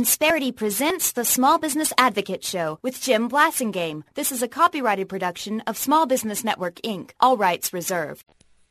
Insperity presents the Small Business Advocate Show with Jim Blasingame. This is a copyrighted production of Small Business Network, Inc., all rights reserved.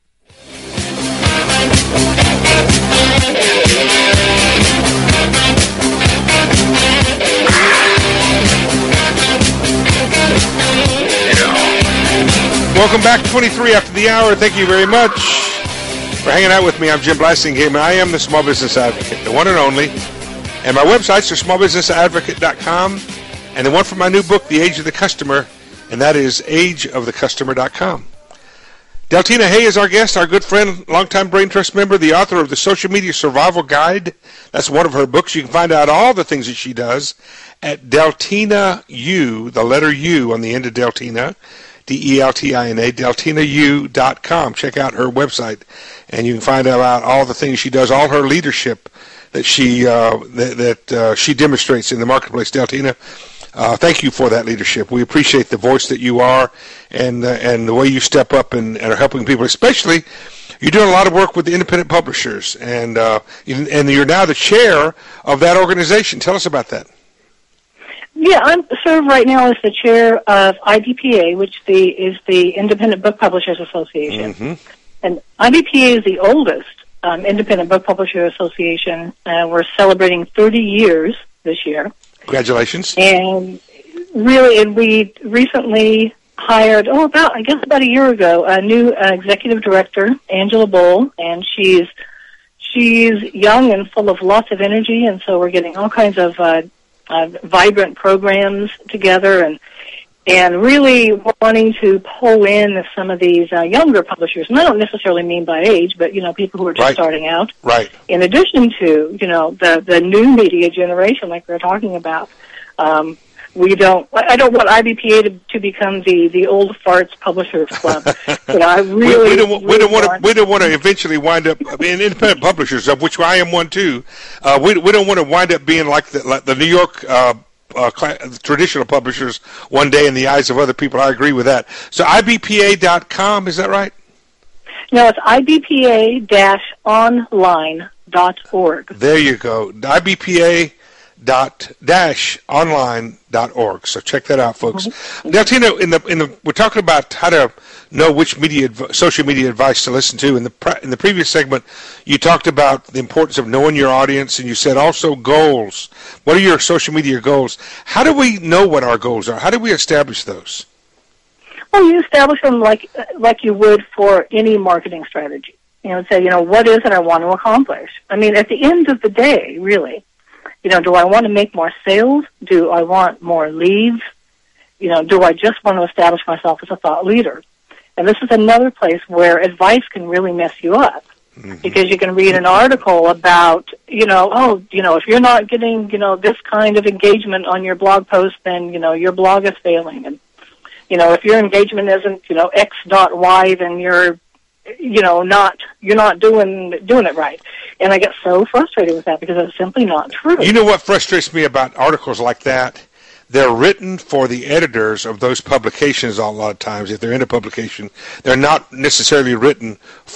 Welcome back, 23 after the hour. Thank you very much for hanging out with me. I'm Jim Blasingame, and I am the Small Business Advocate, the one and only. And my websites are smallbusinessadvocate.com, and the one for my new book, The Age of the Customer, and that is ageofthecustomer.com. Deltina Hay is our guest, our good friend, longtime Brain Trust member, the author of the Social Media Survival Guide. That's one of her books. You can find out all the things that she does at Deltina U, the letter U on the end of Deltina, D-E-L-T-I-N-A, deltinau.com. Check out her website, and you can find out about all the things she does, all her leadership that she she demonstrates in the marketplace. Deltina, thank you for that leadership. We appreciate the voice that you are, and the way you step up and are helping people. Especially, you're doing a lot of work with the independent publishers, and you're now the chair of that organization. Tell us about that. Yeah, I'm served right now as the chair of IBPA, which is the Independent Book Publishers Association, and IBPA is the oldest Independent Book Publisher Association. We're celebrating 30 years this year. Congratulations. And we recently hired, about a year ago, a new executive director, Angela Bull, and she's young and full of lots of energy, and so we're getting all kinds of vibrant programs together, and really wanting to pull in some of these younger publishers. And I don't necessarily mean by age, but, people who are just starting out. Right. In addition to, the new media generation like we're talking about. I don't want IBPA to become the old farts publishers club. I really we don't want to eventually wind up being independent publishers, of which I am one too. We don't want to wind up being like the New York traditional publishers one day in the eyes of other people. I agree with that. So IBPA.com, is that right? No, it's IBPA-online.org. There you go. IBPA.online.org. So check that out, folks. Now, Tina, we're talking about how to know which social media advice to listen to. In the previous segment, you talked about the importance of knowing your audience, and you said also goals. What are your social media goals? How do we know what our goals are? How do we establish those? Well, you establish them like you would for any marketing strategy. Say, what is it I want to accomplish? I mean, at the end of the day, really, do I want to make more sales? Do I want more leads? Do I just want to establish myself as a thought leader? And this is another place where advice can really mess you up, because you can read an article about, if you're not getting, this kind of engagement on your blog post, then, your blog is failing. And, if your engagement isn't, X dot Y, then you're not doing it right. And I get so frustrated with that because it's simply not true. You know what frustrates me about articles like that? They're written for the editors of those publications a lot of times. If they're in a publication, they're not necessarily written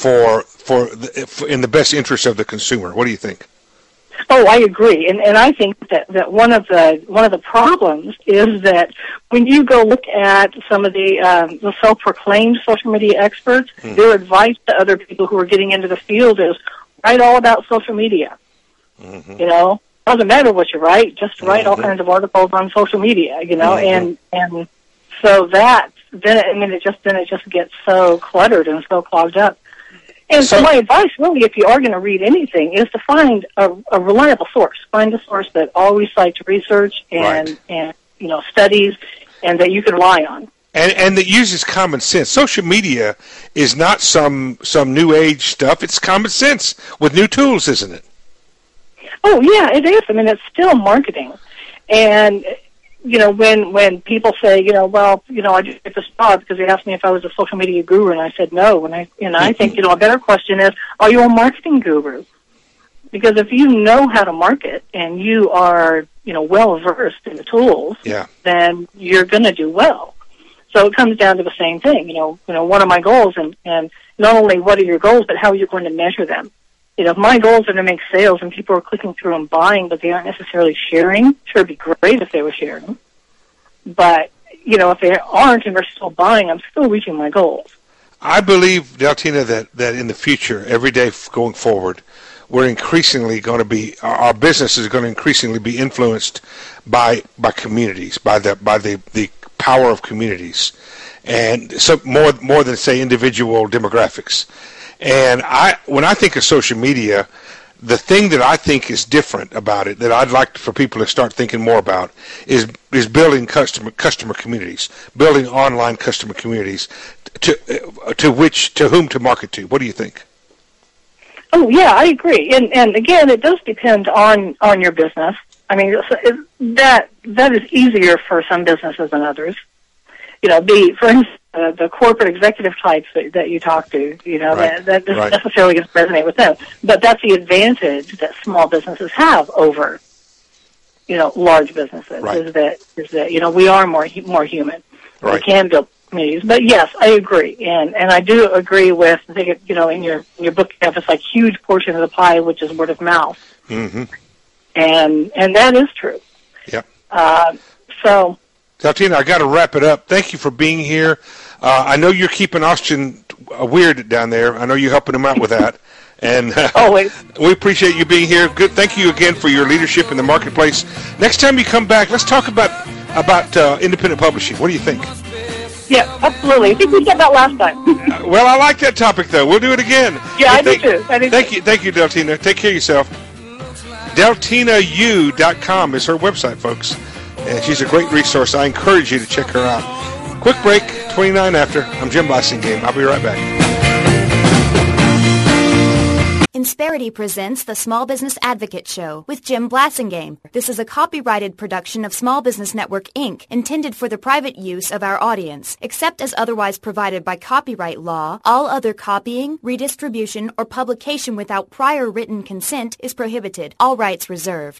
in the best interest of the consumer. What do you think? Oh, I agree, and I think that one of the problems is that when you go look at some of the self-proclaimed social media experts, their advice to other people who are getting into the field is write all about social media. Doesn't matter what you write, just write all kinds of articles on social media, and so then it just gets so cluttered and so clogged up. And so my advice, really, if you are going to read anything, is to find a reliable source. Find a source that always cites research and studies, and that you can rely on. And that uses common sense. Social media is not some new age stuff. It's common sense with new tools, isn't it? Oh, yeah, it is. I mean, it's still marketing. And, when people say, I just get this job because they asked me if I was a social media guru, and I said no. And I think, a better question is, are you a marketing guru? Because if you know how to market and you are, well-versed in the tools, then you're going to do well. So it comes down to the same thing. One of my goals, and not only what are your goals, but how are you going to measure them? if my goals are to make sales and people are clicking through and buying, but they aren't necessarily sharing, sure, it'd be great if they were sharing. But, if they aren't and they're still buying, I'm still reaching my goals. I believe, Deltina, that in the future, every day going forward, we're increasingly going to be, our business is going to increasingly be influenced by communities, by the power of communities, and so more than, say, individual demographics. And when I think of social media, the thing that I think is different about it, that I'd like for people to start thinking more about, is building customer communities, building online customer communities, to whom to market to. What do you think? Oh yeah, I agree. And again, it does depend on your business. I mean, that is easier for some businesses than others. For instance, the corporate executive types that you talk to, right. that doesn't necessarily resonate with them. But that's the advantage that small businesses have over, large businesses, right. is that we are more human. Right. We can build communities. But yes, I agree, and I do agree with, I think, in your book you have this huge portion of the pie, which is word of mouth, mm-hmm. and that is true. Yep. So. Deltina, I got to wrap it up. Thank you for being here. I know you're keeping Austin weird down there. I know you're helping him out with that. And always. We appreciate you being here. Good. Thank you again for your leadership in the marketplace. Next time you come back, let's talk about independent publishing. What do you think? Yeah, absolutely. I think we said that last time. Well, I like that topic, though. We'll do it again. Yeah, I do too. Thank you, Deltina. Take care of yourself. DeltinaU.com is her website, folks. And she's a great resource. I encourage you to check her out. Quick break, 29 after. I'm Jim Blasingame. I'll be right back. Insperity presents the Small Business Advocate Show with Jim Blasingame. This is a copyrighted production of Small Business Network, Inc., intended for the private use of our audience. Except as otherwise provided by copyright law, all other copying, redistribution, or publication without prior written consent is prohibited. All rights reserved.